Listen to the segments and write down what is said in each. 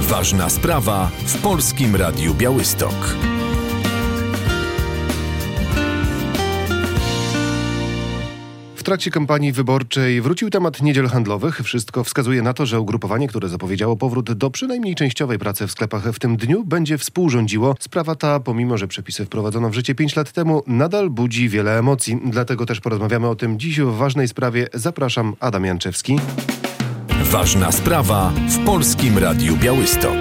Ważna sprawa w Polskim Radiu Białystok. W trakcie kampanii wyborczej wrócił temat niedziel handlowych. Wszystko wskazuje na to, że ugrupowanie, które zapowiedziało powrót do przynajmniej częściowej pracy w sklepach w tym dniu, będzie współrządziło. Sprawa ta, pomimo że przepisy wprowadzono w życie 5 lat temu, nadal budzi wiele emocji. Dlatego też porozmawiamy o tym dziś w ważnej sprawie. Zapraszam, Adam Janczewski. Ważna sprawa w Polskim Radiu Białystok.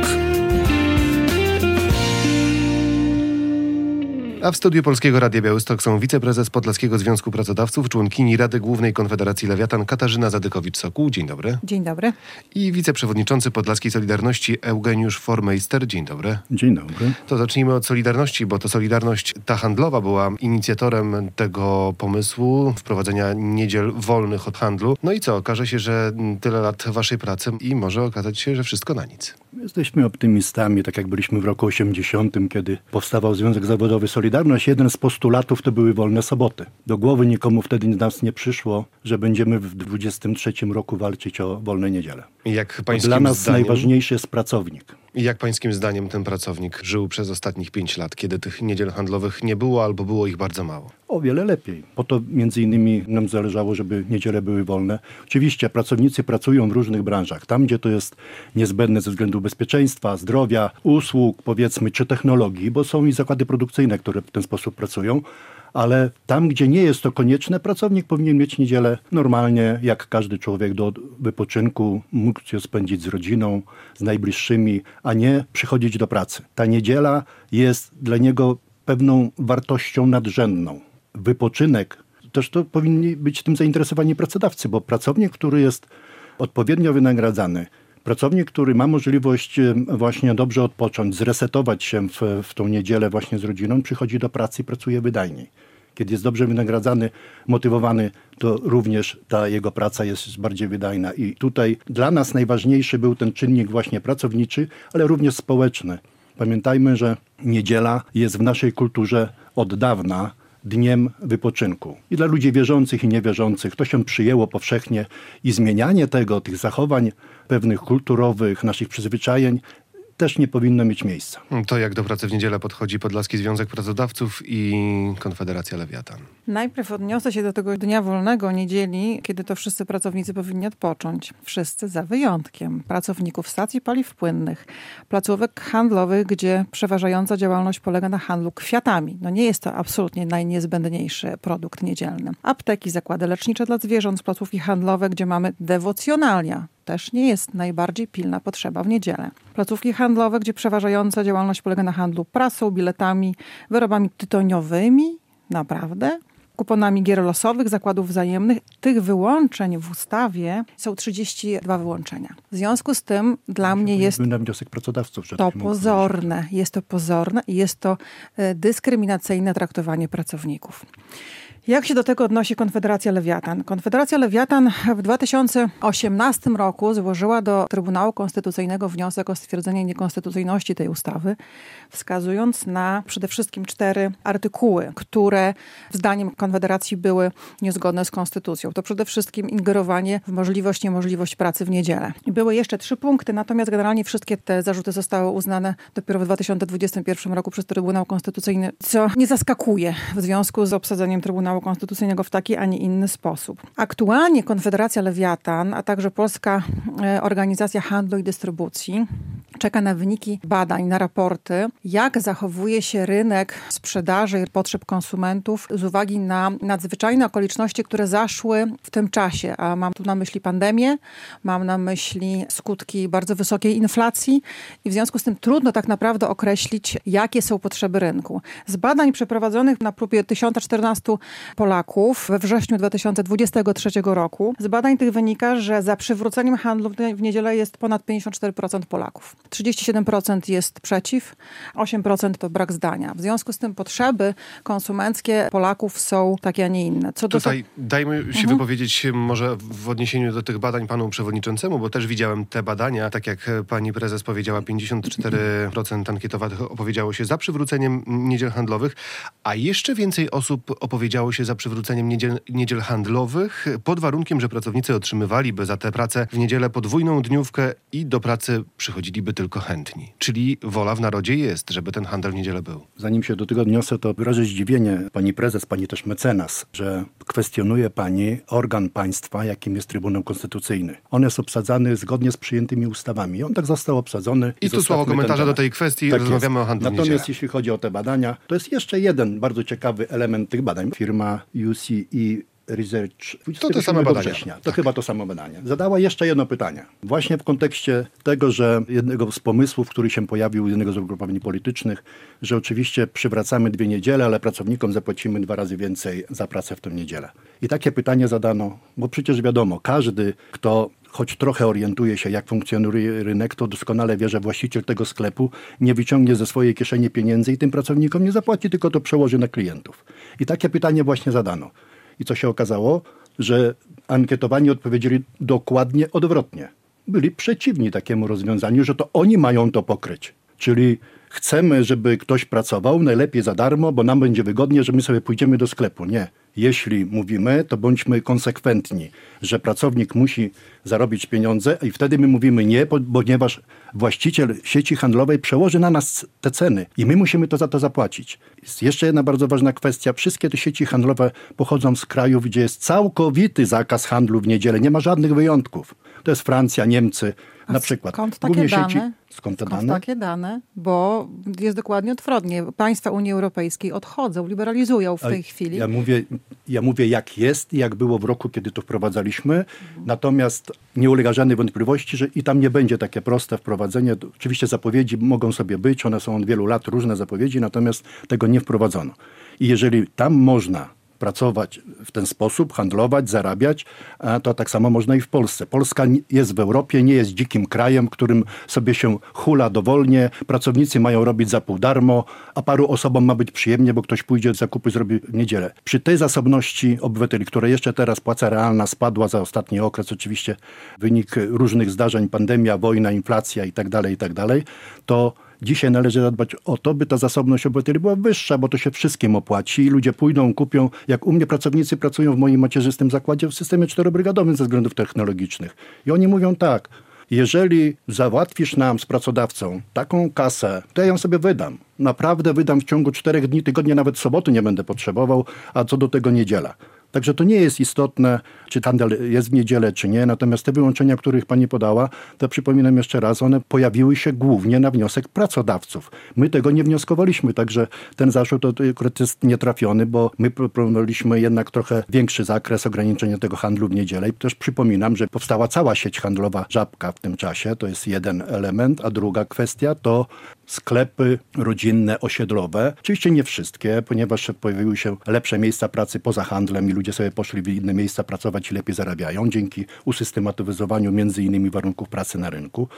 A w studiu Polskiego Radia Białystok są wiceprezes Podlaskiego Związku Pracodawców, członkini Rady Głównej Konfederacji Lewiatan Katarzyna Zadykowicz-Sokół. Dzień dobry. Dzień dobry. I wiceprzewodniczący Podlaskiej Solidarności Eugeniusz Formeister. Dzień dobry. Dzień dobry. To zacznijmy od Solidarności, bo to Solidarność ta handlowa była inicjatorem tego pomysłu, wprowadzenia niedziel wolnych od handlu. No i co? Okaże się, że tyle lat waszej pracy i może okazać się, że wszystko na nic. Jesteśmy optymistami, tak jak byliśmy w roku 80, kiedy powstawał Związek Zawodowy Solidarność. Jeden z postulatów to były wolne soboty. Do głowy nikomu wtedy z nas nie przyszło, że będziemy w 23 roku walczyć o wolne niedziele. Dla nas najważniejszy jest pracownik. I jak pańskim zdaniem ten pracownik żył przez ostatnich 5 lat, kiedy tych niedziel handlowych nie było albo było ich bardzo mało? O wiele lepiej. Po to między innymi nam zależało, żeby niedziele były wolne. Oczywiście pracownicy pracują w różnych branżach. Tam, gdzie to jest niezbędne ze względu bezpieczeństwa, zdrowia, usług, powiedzmy, czy technologii, bo są i zakłady produkcyjne, które w ten sposób pracują. Ale tam, gdzie nie jest to konieczne, pracownik powinien mieć niedzielę normalnie, jak każdy człowiek, do wypoczynku, mógł się spędzić z rodziną, z najbliższymi, a nie przychodzić do pracy. Ta niedziela jest dla niego pewną wartością nadrzędną. Wypoczynek, też to powinni być tym zainteresowani pracodawcy, bo pracownik, który jest odpowiednio wynagradzany, pracownik, który ma możliwość właśnie dobrze odpocząć, zresetować się w tą niedzielę właśnie z rodziną, przychodzi do pracy i pracuje wydajniej. Kiedy jest dobrze wynagradzany, motywowany, to również ta jego praca jest bardziej wydajna. I tutaj dla nas najważniejszy był ten czynnik właśnie pracowniczy, ale również społeczny. Pamiętajmy, że niedziela jest w naszej kulturze od dawna dniem wypoczynku. I dla ludzi wierzących i niewierzących to się przyjęło powszechnie i zmienianie tych zachowań pewnych kulturowych, naszych przyzwyczajeń też nie powinno mieć miejsca. To jak do pracy w niedzielę podchodzi Podlaski Związek Pracodawców i Konfederacja Lewiatan? Najpierw odniosę się do tego dnia wolnego, niedzieli, kiedy to wszyscy pracownicy powinni odpocząć. Wszyscy za wyjątkiem pracowników stacji paliw płynnych, placówek handlowych, gdzie przeważająca działalność polega na handlu kwiatami. No nie jest to absolutnie najniezbędniejszy produkt niedzielny. Apteki, zakłady lecznicze dla zwierząt, placówki handlowe, gdzie mamy dewocjonalia. Też nie jest najbardziej pilna potrzeba w niedzielę. Placówki handlowe, gdzie przeważająca działalność polega na handlu prasą, biletami, wyrobami tytoniowymi, naprawdę, kuponami gier losowych, zakładów wzajemnych. Tych wyłączeń w ustawie są 32 wyłączenia. W związku z tym dla mnie jest na wniosek pracodawców, że to pozorne. Jest to pozorne i jest to dyskryminacyjne traktowanie pracowników. Jak się do tego odnosi Konfederacja Lewiatan? Konfederacja Lewiatan w 2018 roku złożyła do Trybunału Konstytucyjnego wniosek o stwierdzenie niekonstytucyjności tej ustawy, wskazując na przede wszystkim 4 artykuły, które zdaniem Konfederacji były niezgodne z konstytucją. To przede wszystkim ingerowanie w niemożliwość pracy w niedzielę. I były jeszcze 3 punkty, natomiast generalnie wszystkie te zarzuty zostały uznane dopiero w 2021 roku przez Trybunał Konstytucyjny, co nie zaskakuje w związku z obsadzeniem Trybunału Konstytucyjnego w taki, a nie inny sposób. Aktualnie Konfederacja Lewiatan, a także Polska Organizacja Handlu i Dystrybucji czeka na wyniki badań, na raporty, jak zachowuje się rynek sprzedaży i potrzeb konsumentów z uwagi na nadzwyczajne okoliczności, które zaszły w tym czasie. A mam tu na myśli pandemię, mam na myśli skutki bardzo wysokiej inflacji i w związku z tym trudno tak naprawdę określić, jakie są potrzeby rynku. Z badań przeprowadzonych na próbie 1014 Polaków we wrześniu 2023 roku, z badań tych wynika, że za przywróceniem handlu w niedzielę jest ponad 54% Polaków. 37% jest przeciw, 8% to brak zdania. W związku z tym potrzeby konsumenckie Polaków są takie, a nie inne. Tutaj dajmy się wypowiedzieć może w odniesieniu do tych badań panu przewodniczącemu, bo też widziałem te badania. Tak jak pani prezes powiedziała, 54% ankietowanych opowiedziało się za przywróceniem niedziel handlowych, a jeszcze więcej osób opowiedziało się za przywróceniem niedziel handlowych pod warunkiem, że pracownicy otrzymywaliby za tę pracę w niedzielę podwójną dniówkę i do pracy przychodziliby tylko chętni. Czyli wola w narodzie jest, żeby ten handel w niedzielę był. Zanim się do tego odniosę, to wyrażę zdziwienie pani prezes, pani też mecenas, że kwestionuje pani organ państwa, jakim jest Trybunał Konstytucyjny. On jest obsadzany zgodnie z przyjętymi ustawami. On tak został obsadzony. I tu słowo komentarza do tej kwestii, tak rozmawiamy o handlu w niedzielę. Natomiast jeśli chodzi o te badania, to jest jeszcze jeden bardzo ciekawy element tych badań. Firma UCE Research, to same badania. Września, to chyba to samo badanie. Zadała jeszcze jedno pytanie. Właśnie w kontekście tego, że jednego z pomysłów, który się pojawił, jednego z ugrupowań politycznych, że oczywiście przywracamy 2 niedziele, ale pracownikom zapłacimy 2 razy więcej za pracę w tę niedzielę. I takie pytanie zadano, bo przecież wiadomo, każdy, kto choć trochę orientuje się, jak funkcjonuje rynek, to doskonale wie, że właściciel tego sklepu nie wyciągnie ze swojej kieszeni pieniędzy i tym pracownikom nie zapłaci, tylko to przełoży na klientów. I takie pytanie właśnie zadano. I co się okazało? Że ankietowani odpowiedzieli dokładnie odwrotnie. Byli przeciwni takiemu rozwiązaniu, że to oni mają to pokryć. Czyli chcemy, żeby ktoś pracował, najlepiej za darmo, bo nam będzie wygodnie, że my sobie pójdziemy do sklepu. Nie. Jeśli mówimy, to bądźmy konsekwentni, że pracownik musi zarobić pieniądze i wtedy my mówimy nie, ponieważ właściciel sieci handlowej przełoży na nas te ceny i my musimy to za to zapłacić. Jest jeszcze jedna bardzo ważna kwestia. Wszystkie te sieci handlowe pochodzą z krajów, gdzie jest całkowity zakaz handlu w niedzielę. Nie ma żadnych wyjątków. To jest Francja, Niemcy na przykład. Skąd takie dane? Skąd takie dane? Bo jest dokładnie odwrotnie. Państwa Unii Europejskiej odchodzą, liberalizują w tej chwili. Ja mówię jak jest i jak było w roku, kiedy to wprowadzaliśmy. Natomiast nie ulega żadnej wątpliwości, że i tam nie będzie takie proste wprowadzenie. Oczywiście zapowiedzi mogą sobie być, one są od wielu lat, różne zapowiedzi, natomiast tego nie wprowadzono. I jeżeli tam można pracować w ten sposób, handlować, zarabiać, to tak samo można i w Polsce. Polska jest w Europie, nie jest dzikim krajem, którym sobie się hula dowolnie, pracownicy mają robić za pół darmo, a paru osobom ma być przyjemnie, bo ktoś pójdzie zakupy zrobi w niedzielę. Przy tej zasobności obywateli, która jeszcze teraz płaca realna spadła za ostatni okres, oczywiście wynik różnych zdarzeń, pandemia, wojna, inflacja i tak dalej, to dzisiaj należy zadbać o to, by ta zasobność obywateli była wyższa, bo to się wszystkim opłaci i ludzie pójdą, kupią. Jak u mnie pracownicy pracują w moim macierzystym zakładzie w systemie 4-brygadowym ze względów technologicznych. I oni mówią tak, jeżeli załatwisz nam z pracodawcą taką kasę, to ja ją sobie wydam. Naprawdę wydam w ciągu 4 dni, tygodnia, nawet soboty nie będę potrzebował, a co do tego niedziela. Także to nie jest istotne, czy handel jest w niedzielę, czy nie. Natomiast te wyłączenia, których pani podała, to przypominam jeszcze raz, one pojawiły się głównie na wniosek pracodawców. My tego nie wnioskowaliśmy, także ten zarzut to akurat jest nietrafiony, bo my proponowaliśmy jednak trochę większy zakres ograniczenia tego handlu w niedzielę. I też przypominam, że powstała cała sieć handlowa Żabka w tym czasie. To jest jeden element, a druga kwestia to sklepy rodzinne, osiedlowe. Oczywiście nie wszystkie, ponieważ pojawiły się lepsze miejsca pracy poza handlem i ludzie sobie poszli w inne miejsca pracować i lepiej zarabiają dzięki usystematyzowaniu między innymi warunków pracy na rynku.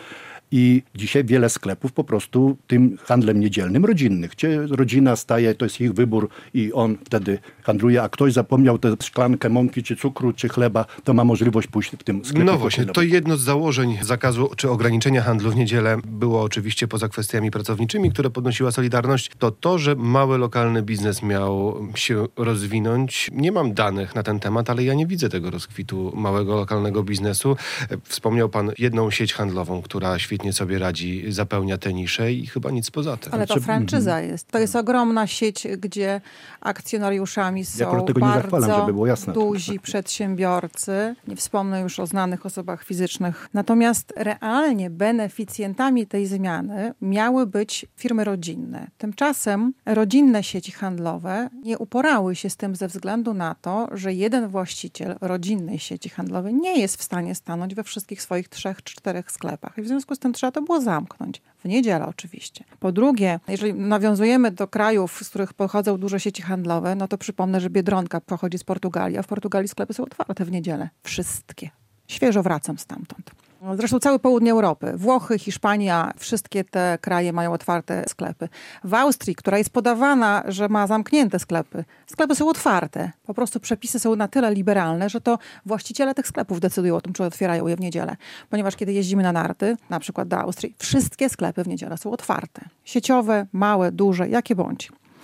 I dzisiaj wiele sklepów po prostu tym handlem niedzielnym rodzinnych, gdzie rodzina staje, to jest ich wybór i on wtedy handluje, a ktoś zapomniał tę szklankę mąki, czy cukru, czy chleba, to ma możliwość pójść w tym sklepie. No właśnie, to jedno z założeń zakazu czy ograniczenia handlu w niedzielę było oczywiście poza kwestiami pracowniczymi, które podnosiła Solidarność, to, że mały lokalny biznes miał się rozwinąć. Nie mam danych na ten temat, ale ja nie widzę tego rozkwitu małego lokalnego biznesu. Wspomniał pan jedną sieć handlową, która świetnie sobie radzi, zapełnia te nisze i chyba nic poza tym. Ale to franczyza jest. To jest ogromna sieć, gdzie akcjonariuszami są tego nie zachwalam, żeby było jasne. Duzi przedsiębiorcy. Nie wspomnę już o znanych osobach fizycznych. Natomiast realnie beneficjentami tej zmiany miały być firmy rodzinne. Tymczasem rodzinne sieci handlowe nie uporały się z tym ze względu na to, że jeden właściciel rodzinnej sieci handlowej nie jest w stanie stanąć we wszystkich swoich 3 czy 4 sklepach. I w związku z tym trzeba to było zamknąć. W niedzielę oczywiście. Po drugie, jeżeli nawiązujemy do krajów, z których pochodzą duże sieci handlowe, no to przypomnę, że Biedronka pochodzi z Portugalii, a w Portugalii sklepy są otwarte w niedzielę. Wszystkie. Świeżo wracam stamtąd. Zresztą całe południe Europy. Włochy, Hiszpania, wszystkie te kraje mają otwarte sklepy. W Austrii, która jest podawana, że ma zamknięte sklepy, sklepy są otwarte. Po prostu przepisy są na tyle liberalne, że to właściciele tych sklepów decydują o tym, czy otwierają je w niedzielę. Ponieważ kiedy jeździmy na narty, na przykład do Austrii, wszystkie sklepy w niedzielę są otwarte. Sieciowe, małe, duże, jakie bądź.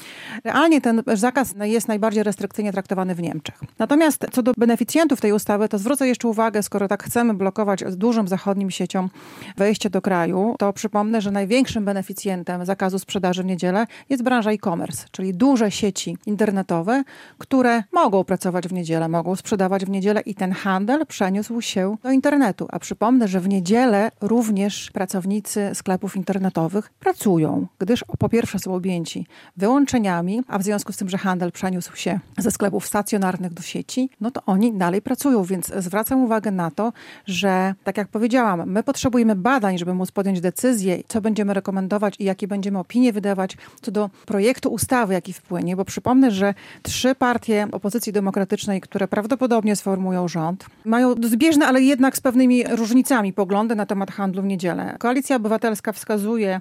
Realnie ten zakaz jest najbardziej restrykcyjnie traktowany w Niemczech. Natomiast co do beneficjentów tej ustawy, to zwrócę jeszcze uwagę, skoro tak chcemy blokować z dużym zachodnim sieciom wejście do kraju, to przypomnę, że największym beneficjentem zakazu sprzedaży w niedzielę jest branża e-commerce, czyli duże sieci internetowe, które mogą pracować w niedzielę, mogą sprzedawać w niedzielę i ten handel przeniósł się do internetu. A przypomnę, że w niedzielę również pracownicy sklepów internetowych pracują, gdyż po pierwsze są objęci wyłączeniami, a w związku z tym, że handel przeniósł się ze sklepów stacjonarnych do sieci, no to oni dalej pracują, więc zwracam uwagę na to, że tak jak powiedziałam, my potrzebujemy badań, żeby móc podjąć decyzję, co będziemy rekomendować i jakie będziemy opinie wydawać co do projektu ustawy, jaki wpłynie, bo przypomnę, że 3 partie opozycji demokratycznej, które prawdopodobnie sformują rząd, mają zbieżne, ale jednak z pewnymi różnicami poglądy na temat handlu w niedzielę. Koalicja Obywatelska wskazuje,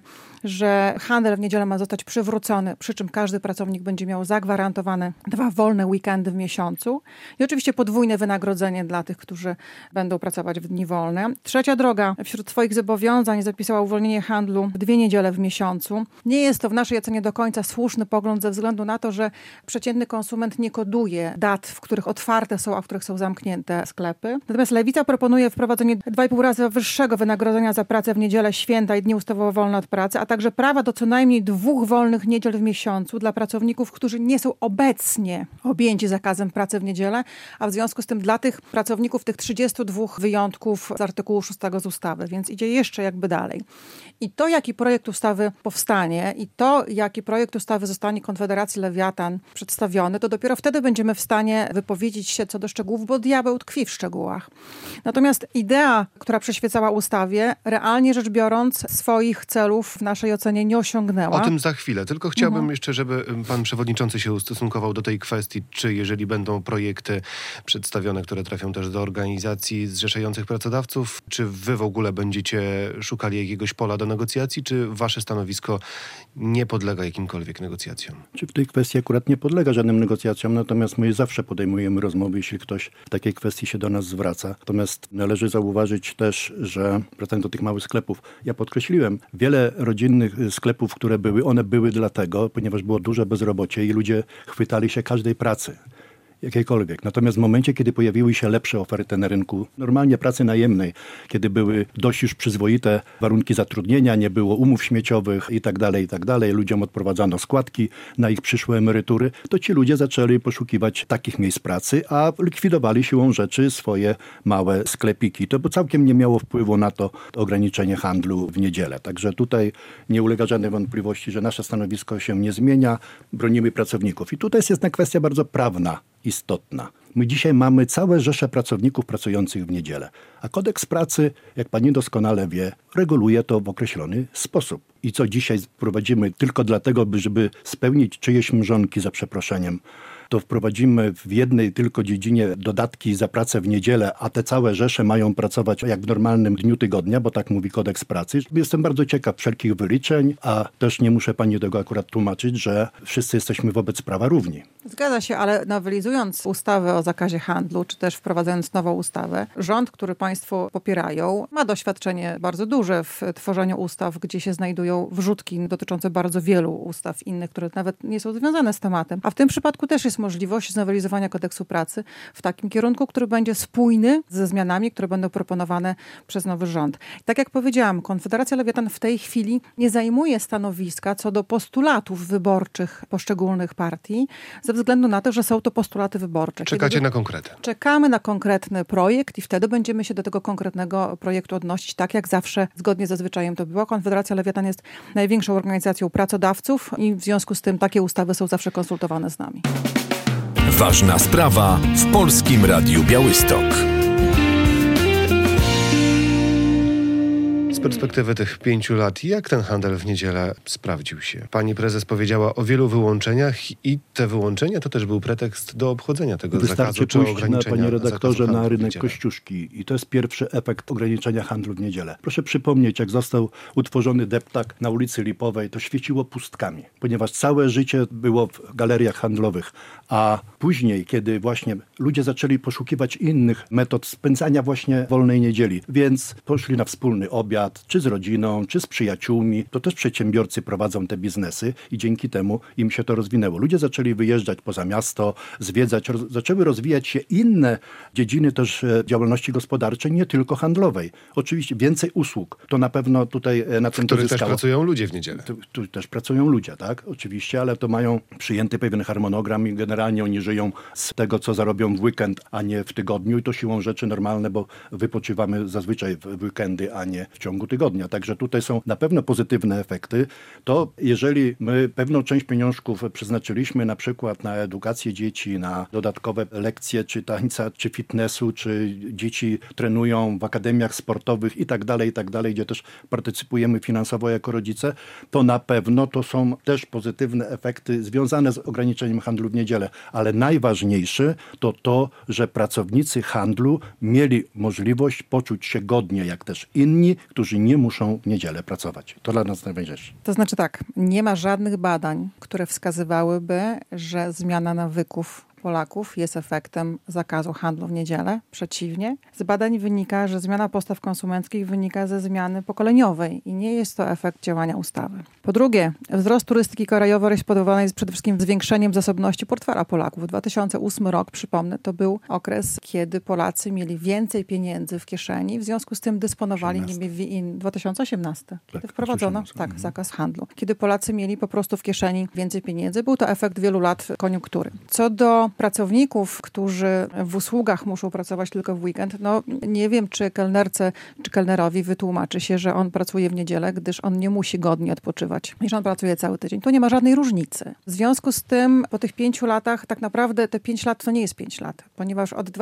że handel w niedzielę ma zostać przywrócony, przy czym każdy pracownik będzie miał zagwarantowane 2 wolne weekendy w miesiącu i oczywiście podwójne wynagrodzenie dla tych, którzy będą pracować w dni wolne. Trzecia droga wśród swoich zobowiązań zapisała uwolnienie handlu w 2 niedziele w miesiącu. Nie jest to w naszej ocenie do końca słuszny pogląd ze względu na to, że przeciętny konsument nie koduje dat, w których otwarte są, a w których są zamknięte sklepy. Natomiast Lewica proponuje wprowadzenie 2,5 razy wyższego wynagrodzenia za pracę w niedzielę, święta i dni ustawowo wolne od pracy, a także prawa do co najmniej 2 wolnych niedziel w miesiącu dla pracowników, którzy nie są obecnie objęci zakazem pracy w niedzielę, a w związku z tym dla tych pracowników tych 32 wyjątków z artykułu 6 z ustawy, więc idzie jeszcze jakby dalej. I to, jaki projekt ustawy powstanie i to, jaki projekt ustawy zostanie Konfederacji Lewiatan przedstawiony, to dopiero wtedy będziemy w stanie wypowiedzieć się co do szczegółów, bo diabeł tkwi w szczegółach. Natomiast idea, która przyświecała ustawie, realnie rzecz biorąc swoich celów w naszej ocenie nie osiągnęła. O tym za chwilę. Tylko chciałbym jeszcze, żeby pan przewodniczący się ustosunkował do tej kwestii, czy jeżeli będą projekty przedstawione, które trafią też do organizacji zrzeszających pracodawców, czy wy w ogóle będziecie szukali jakiegoś pola do negocjacji, czy wasze stanowisko nie podlega jakimkolwiek negocjacjom? Czy w tej kwestii akurat nie podlega żadnym negocjacjom, natomiast my zawsze podejmujemy rozmowy, jeśli ktoś w takiej kwestii się do nas zwraca. Natomiast należy zauważyć też, że wracając do tych małych sklepów, ja podkreśliłem, wiele rodzinnych sklepów, które były, one były dlatego, ponieważ było duże bezrobocie i ludzie chwytali się każdej pracy. Jakiejkolwiek. Natomiast w momencie, kiedy pojawiły się lepsze oferty na rynku, normalnie pracy najemnej, kiedy były dość już przyzwoite warunki zatrudnienia, nie było umów śmieciowych i tak dalej, ludziom odprowadzano składki na ich przyszłe emerytury, to ci ludzie zaczęli poszukiwać takich miejsc pracy, a likwidowali siłą rzeczy swoje małe sklepiki. To całkiem nie miało wpływu na to ograniczenie handlu w niedzielę. Także tutaj nie ulega żadnej wątpliwości, że nasze stanowisko się nie zmienia, bronimy pracowników. I tutaj jest jedna kwestia bardzo prawna, istotna. My dzisiaj mamy całe rzesze pracowników pracujących w niedzielę, a kodeks pracy, jak pani doskonale wie, reguluje to w określony sposób. I co dzisiaj wprowadzimy tylko dlatego, żeby spełnić czyjeś mrzonki, za przeproszeniem, to wprowadzimy w jednej tylko dziedzinie dodatki za pracę w niedzielę, a te całe rzesze mają pracować jak w normalnym dniu tygodnia, bo tak mówi kodeks pracy. Jestem bardzo ciekaw wszelkich wyliczeń, a też nie muszę pani tego akurat tłumaczyć, że wszyscy jesteśmy wobec prawa równi. Zgadza się, ale nowelizując ustawę o zakazie handlu, czy też wprowadzając nową ustawę, rząd, który państwo popierają, ma doświadczenie bardzo duże w tworzeniu ustaw, gdzie się znajdują wrzutki dotyczące bardzo wielu ustaw innych, które nawet nie są związane z tematem. A w tym przypadku też jest możliwość znowelizowania kodeksu pracy w takim kierunku, który będzie spójny ze zmianami, które będą proponowane przez nowy rząd. Tak jak powiedziałam, Konfederacja Lewiatan w tej chwili nie zajmuje stanowiska co do postulatów wyborczych poszczególnych partii, ze względu na to, że są to postulaty wyborcze. Czekacie na konkrety. Czekamy na konkretny projekt i wtedy będziemy się do tego konkretnego projektu odnosić, tak jak zawsze, zgodnie ze zwyczajem to było. Konfederacja Lewiatan jest największą organizacją pracodawców i w związku z tym takie ustawy są zawsze konsultowane z nami. Ważna sprawa w Polskim Radiu Białystok. Z perspektywy tych 5 lat, jak ten handel w niedzielę sprawdził się? Pani prezes powiedziała o wielu wyłączeniach i te wyłączenia to też był pretekst do obchodzenia tego zakazu czy ograniczenia. Wystarczy pójść, panie redaktorze, na rynek Kościuszki i to jest pierwszy efekt ograniczenia handlu w niedzielę. Proszę przypomnieć, jak został utworzony deptak na ulicy Lipowej, to świeciło pustkami, ponieważ całe życie było w galeriach handlowych, a później, kiedy właśnie ludzie zaczęli poszukiwać innych metod spędzania właśnie wolnej niedzieli, więc poszli na wspólny obiad, lat, czy z rodziną, czy z przyjaciółmi. To też przedsiębiorcy prowadzą te biznesy i dzięki temu im się to rozwinęło. Ludzie zaczęli wyjeżdżać poza miasto, zwiedzać, zaczęły rozwijać się inne dziedziny też działalności gospodarczej, nie tylko handlowej. Oczywiście więcej usług. To na pewno tutaj na tym to zyskało. też pracują ludzie w niedzielę. Tu też pracują ludzie, tak? Oczywiście, ale to mają przyjęty pewien harmonogram i generalnie oni żyją z tego, co zarobią w weekend, a nie w tygodniu i to siłą rzeczy normalne, bo wypoczywamy zazwyczaj w weekendy, a nie w ciągu tygodnia. Także tutaj są na pewno pozytywne efekty. To jeżeli my pewną część pieniążków przeznaczyliśmy na przykład na edukację dzieci, na dodatkowe lekcje czy tańca, czy fitnessu, czy dzieci trenują w akademiach sportowych i tak dalej, gdzie też partycypujemy finansowo jako rodzice, to na pewno to są też pozytywne efekty związane z ograniczeniem handlu w niedzielę. Ale najważniejsze to, że pracownicy handlu mieli możliwość poczuć się godnie, jak też inni, którzy nie muszą w niedzielę pracować. To dla nas najważniejsze. To znaczy tak, nie ma żadnych badań, które wskazywałyby, że zmiana nawyków Polaków jest efektem zakazu handlu w niedzielę. Przeciwnie. Z badań wynika, że zmiana postaw konsumenckich wynika ze zmiany pokoleniowej i nie jest to efekt działania ustawy. Po drugie, wzrost turystyki krajowej spowodowany jest przede wszystkim zwiększeniem zasobności portfela Polaków. 2008 rok, przypomnę, to był okres, kiedy Polacy mieli więcej pieniędzy w kieszeni, w związku z tym dysponowali nimi 2018, kiedy wprowadzono zakaz handlu. Kiedy Polacy mieli po prostu w kieszeni więcej pieniędzy, był to efekt wielu lat koniunktury. Co do pracowników, którzy w usługach muszą pracować tylko w weekend, no nie wiem, czy kelnerce, czy kelnerowi wytłumaczy się, że on pracuje w niedzielę, gdyż on nie musi godnie odpoczywać, niż on pracuje cały tydzień. Tu nie ma żadnej różnicy. W związku z tym po tych 5 latach, tak naprawdę te 5 lat to nie jest 5 lat, ponieważ od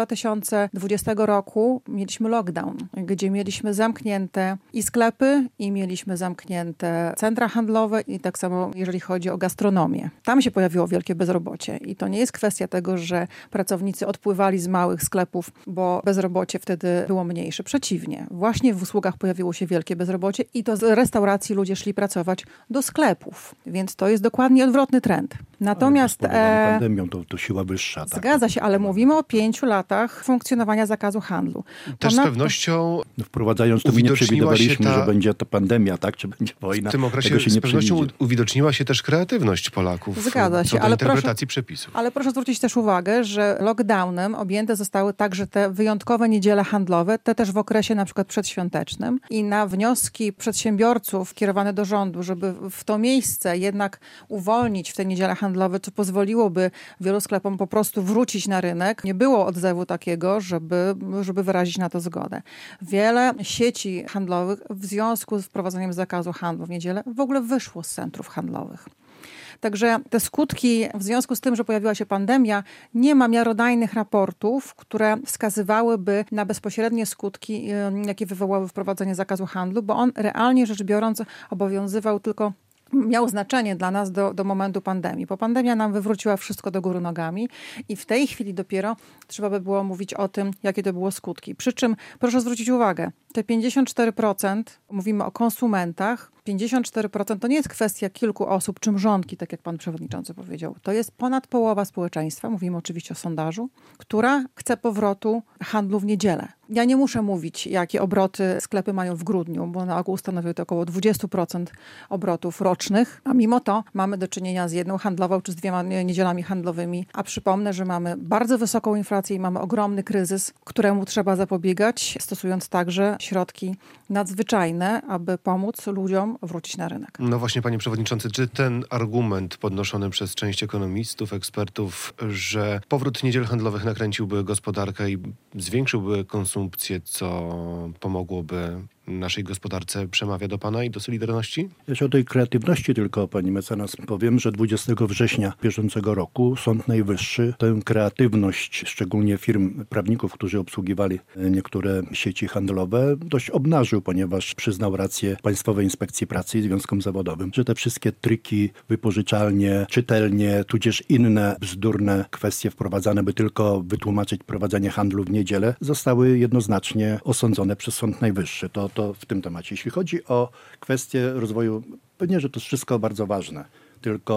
2020 roku mieliśmy lockdown, gdzie mieliśmy zamknięte i sklepy, i mieliśmy zamknięte centra handlowe i tak samo jeżeli chodzi o gastronomię. Tam się pojawiło wielkie bezrobocie i to nie jest kwestia tego, że pracownicy odpływali z małych sklepów, bo bezrobocie wtedy było mniejsze. Przeciwnie. Właśnie w usługach pojawiło się wielkie bezrobocie i to z restauracji ludzie szli pracować do sklepów. Więc to jest dokładnie odwrotny trend. Natomiast pandemią to siła wyższa. Zgadza się, ale mówimy o 5 latach funkcjonowania zakazu handlu. Też z pewnością wprowadzając to, my nie przewidywaliśmy, że będzie to pandemia, tak? Czy będzie wojna. W tym okresie z pewnością uwidoczniła się też kreatywność Polaków. Zgadza się, ale interpretacji przepisów. Ale proszę zwrócić też uwagę, że lockdownem objęte zostały także te wyjątkowe niedziele handlowe, te też w okresie na przykład przedświątecznym i na wnioski przedsiębiorców kierowane do rządu, żeby w to miejsce jednak uwolnić w te niedziele handlowe, co pozwoliłoby wielu sklepom po prostu wrócić na rynek. Nie było odzewu takiego, żeby wyrazić na to zgodę. Wiele sieci handlowych w związku z wprowadzeniem zakazu handlu w niedzielę w ogóle wyszło z centrów handlowych. Także te skutki, w związku z tym, że pojawiła się pandemia, nie ma miarodajnych raportów, które wskazywałyby na bezpośrednie skutki, jakie wywołały wprowadzenie zakazu handlu, bo on realnie rzecz biorąc obowiązywał tylko, miał znaczenie dla nas do momentu pandemii, bo pandemia nam wywróciła wszystko do góry nogami i w tej chwili dopiero trzeba by było mówić o tym, jakie to było skutki. Przy czym proszę zwrócić uwagę, te 54%, mówimy o konsumentach, 54% to nie jest kwestia kilku osób czy mrzonki, tak jak pan przewodniczący powiedział. To jest ponad połowa społeczeństwa, mówimy oczywiście o sondażu, która chce powrotu handlu w niedzielę. Ja nie muszę mówić, jakie obroty sklepy mają w grudniu, bo na ogół stanowi to około 20% obrotów rocznych, a mimo to mamy do czynienia z jedną handlową czy z 2 niedzielami handlowymi, a przypomnę, że mamy bardzo wysoką inflację i mamy ogromny kryzys, któremu trzeba zapobiegać, stosując także środki nadzwyczajne, aby pomóc ludziom wrócić na rynek. No właśnie, panie przewodniczący, czy ten argument podnoszony przez część ekonomistów, ekspertów, że powrót niedziel handlowych nakręciłby gospodarkę i zwiększyłby konsumpcję, co pomogłoby naszej gospodarce, przemawia do pana i do Solidarności? Ja się o tej kreatywności tylko, pani mecenas, powiem, że 20 września bieżącego roku Sąd Najwyższy tę kreatywność, szczególnie firm prawników, którzy obsługiwali niektóre sieci handlowe, dość obnażył, ponieważ przyznał rację Państwowej Inspekcji Pracy i związkom zawodowym, że te wszystkie triki, wypożyczalnie, czytelnie, tudzież inne bzdurne kwestie wprowadzane, by tylko wytłumaczyć prowadzenie handlu w niedzielę, zostały jednoznacznie osądzone przez Sąd Najwyższy. To w tym temacie. Jeśli chodzi o kwestię rozwoju, pewnie, że to jest wszystko bardzo ważne, tylko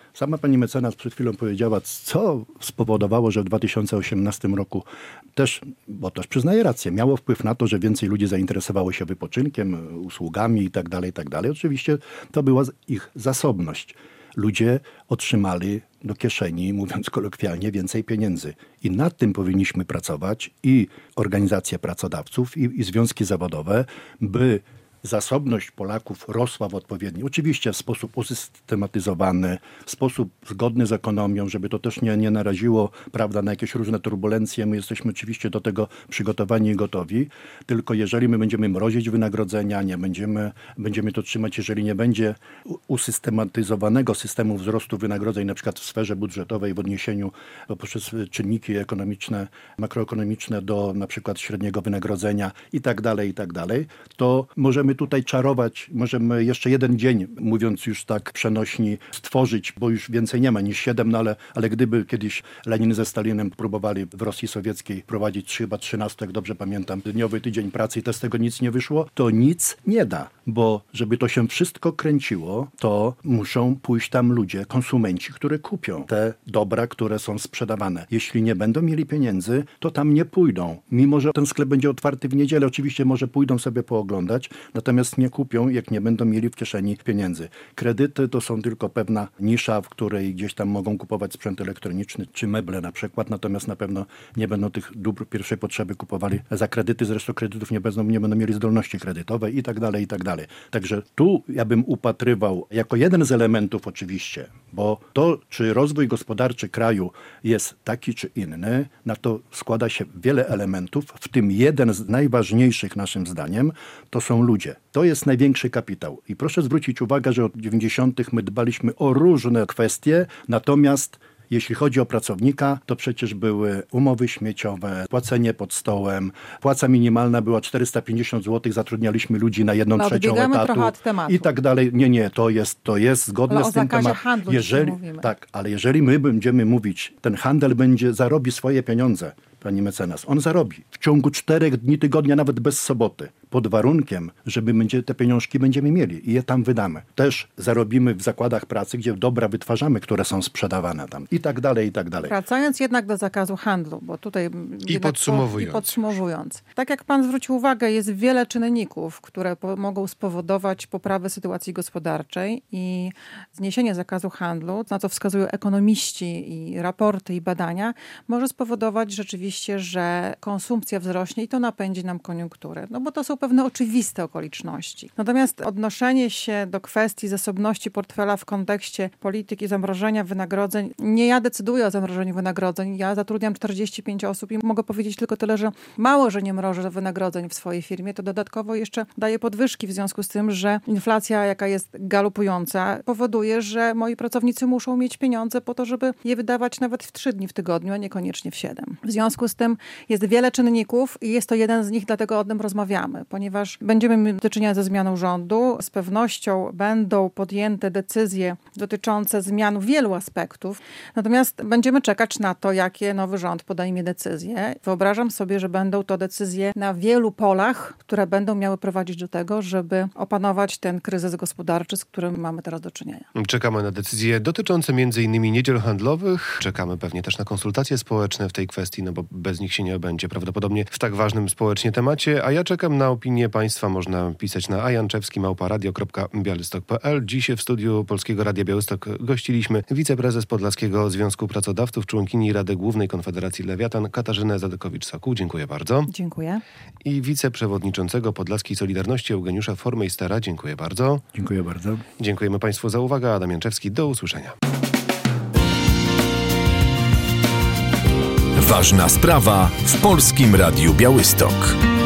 Sama pani mecenas przed chwilą powiedziała, co spowodowało, że w 2018 roku też, bo też przyznaję rację, miało wpływ na to, że więcej ludzi zainteresowało się wypoczynkiem, usługami i tak dalej. Oczywiście to była ich zasobność. Ludzie otrzymali do kieszeni, mówiąc kolokwialnie, więcej pieniędzy. I nad tym powinniśmy pracować i organizacje pracodawców, i związki zawodowe, by zasobność Polaków rosła w odpowiedni, oczywiście w sposób usystematyzowany, w sposób zgodny z ekonomią, żeby to też nie naraziło, prawda, na jakieś różne turbulencje. My jesteśmy oczywiście do tego przygotowani i gotowi, tylko jeżeli my będziemy mrozić wynagrodzenia, będziemy to trzymać, jeżeli nie będzie usystematyzowanego systemu wzrostu wynagrodzeń, na przykład w sferze budżetowej w odniesieniu poprzez czynniki ekonomiczne, makroekonomiczne do na przykład średniego wynagrodzenia i tak dalej, to możemy tutaj czarować, możemy jeszcze jeden dzień, mówiąc już tak przenośni, stworzyć, bo już więcej nie ma niż 7, no ale gdyby kiedyś Lenin ze Stalinem próbowali w Rosji Sowieckiej prowadzić chyba 13, jak dobrze pamiętam, dniowy tydzień pracy i to z tego nic nie wyszło, to nic nie da, bo żeby to się wszystko kręciło, to muszą pójść tam ludzie, konsumenci, którzy kupią te dobra, które są sprzedawane. Jeśli nie będą mieli pieniędzy, to tam nie pójdą. Mimo że ten sklep będzie otwarty w niedzielę, oczywiście może pójdą sobie pooglądać, natomiast nie kupią, jak nie będą mieli w kieszeni pieniędzy. Kredyty to są tylko pewna nisza, w której gdzieś tam mogą kupować sprzęt elektroniczny czy meble na przykład, natomiast na pewno nie będą tych dóbr pierwszej potrzeby kupowali za kredyty, zresztą kredytów nie będą mieli zdolności kredytowej i tak dalej. Także tu ja bym upatrywał jako jeden z elementów oczywiście, bo to, czy rozwój gospodarczy kraju jest taki czy inny, na to składa się wiele elementów, w tym jeden z najważniejszych naszym zdaniem to są ludzie. To jest największy kapitał. I proszę zwrócić uwagę, że od 90. my dbaliśmy o różne kwestie, natomiast jeśli chodzi o pracownika, to przecież były umowy śmieciowe, płacenie pod stołem, płaca minimalna była 450 zł, zatrudnialiśmy ludzi na 1/3 etatu i tak dalej. Nie, to jest zgodne z tym tematem. Ale jeżeli my będziemy mówić, ten handel zarobi swoje pieniądze, pani mecenas, on zarobi w ciągu 4 dni tygodnia, nawet bez soboty, pod warunkiem, że te pieniążki będziemy mieli i je tam wydamy. Też zarobimy w zakładach pracy, gdzie dobra wytwarzamy, które są sprzedawane tam i tak dalej. Wracając jednak do zakazu handlu, bo tutaj podsumowując. Tak jak pan zwrócił uwagę, jest wiele czynników, które mogą spowodować poprawę sytuacji gospodarczej i zniesienie zakazu handlu, na co wskazują ekonomiści i raporty i badania, może spowodować rzeczywiście, że konsumpcja wzrośnie i to napędzi nam koniunkturę. No bo to są pewne oczywiste okoliczności. Natomiast odnoszenie się do kwestii zasobności portfela w kontekście polityki zamrożenia wynagrodzeń, nie ja decyduję o zamrożeniu wynagrodzeń, ja zatrudniam 45 osób i mogę powiedzieć tylko tyle, że mało, że nie mrożę wynagrodzeń w swojej firmie, to dodatkowo jeszcze daję podwyżki w związku z tym, że inflacja, jaka jest galopująca, powoduje, że moi pracownicy muszą mieć pieniądze po to, żeby je wydawać nawet w 3 dni w tygodniu, a niekoniecznie w 7. W związku z tym jest wiele czynników i jest to jeden z nich, dlatego o tym rozmawiamy, ponieważ będziemy mieli do czynienia ze zmianą rządu. Z pewnością będą podjęte decyzje dotyczące zmian wielu aspektów. Natomiast będziemy czekać na to, jakie nowy rząd podejmie decyzje. Wyobrażam sobie, że będą to decyzje na wielu polach, które będą miały prowadzić do tego, żeby opanować ten kryzys gospodarczy, z którym mamy teraz do czynienia. Czekamy na decyzje dotyczące m.in. niedziel handlowych. Czekamy pewnie też na konsultacje społeczne w tej kwestii, no bo bez nich się nie obędzie prawdopodobnie w tak ważnym społecznie temacie. A ja czekam na opinię państwa. Można pisać na ajanczewski@radio.bialystok.pl. Dziś w studiu Polskiego Radia Białystok gościliśmy wiceprezes Podlaskiego Związku Pracodawców, członkini Rady Głównej Konfederacji Lewiatan Katarzynę Zadykowicz-Sokół. Dziękuję bardzo. Dziękuję. I wiceprzewodniczącego Podlaskiej Solidarności Eugeniusza Formejstera. Dziękuję bardzo. Dziękuję bardzo. Dziękujemy państwu za uwagę. Adam Janczewski. Do usłyszenia. Ważna sprawa w Polskim Radiu Białystok.